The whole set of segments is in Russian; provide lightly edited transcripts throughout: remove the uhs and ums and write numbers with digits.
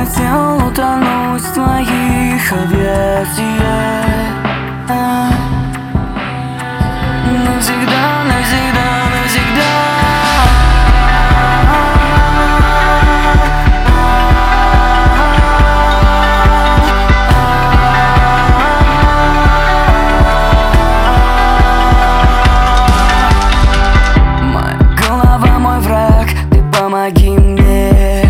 хотел утонуть в твоих объятиях. Навсегда, навсегда, навсегда. Моя голова, мой враг, ты помоги мне.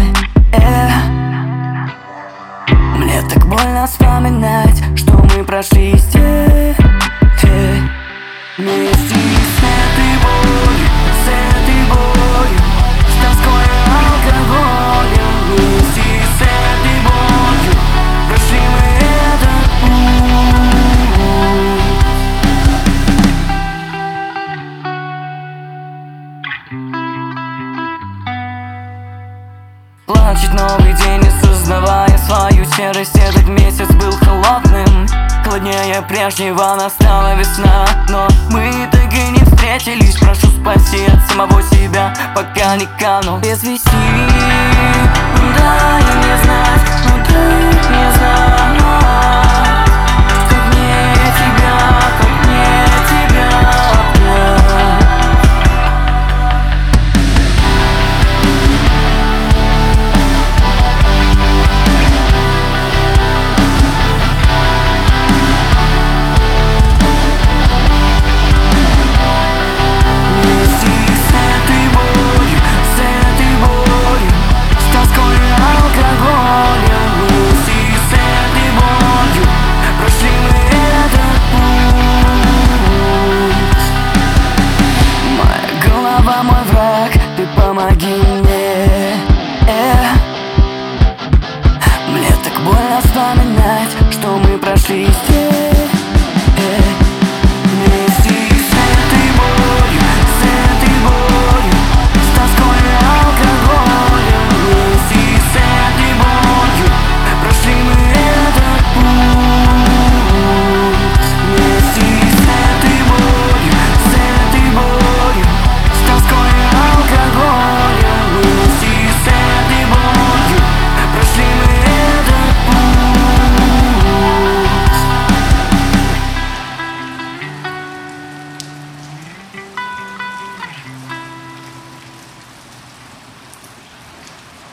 Мне так больно вспоминать, что мы прошли здесь вместе с этой болью, с тоской и алкоголем. Вместе с этой болью прошли мы этот путь. Плачет новый день, осознавая свою серость. Этот месяц был холодным, холоднее прежнего. Настала весна, но мы так и не встретились. Прошу спаси от самого себя, пока не кану без вести.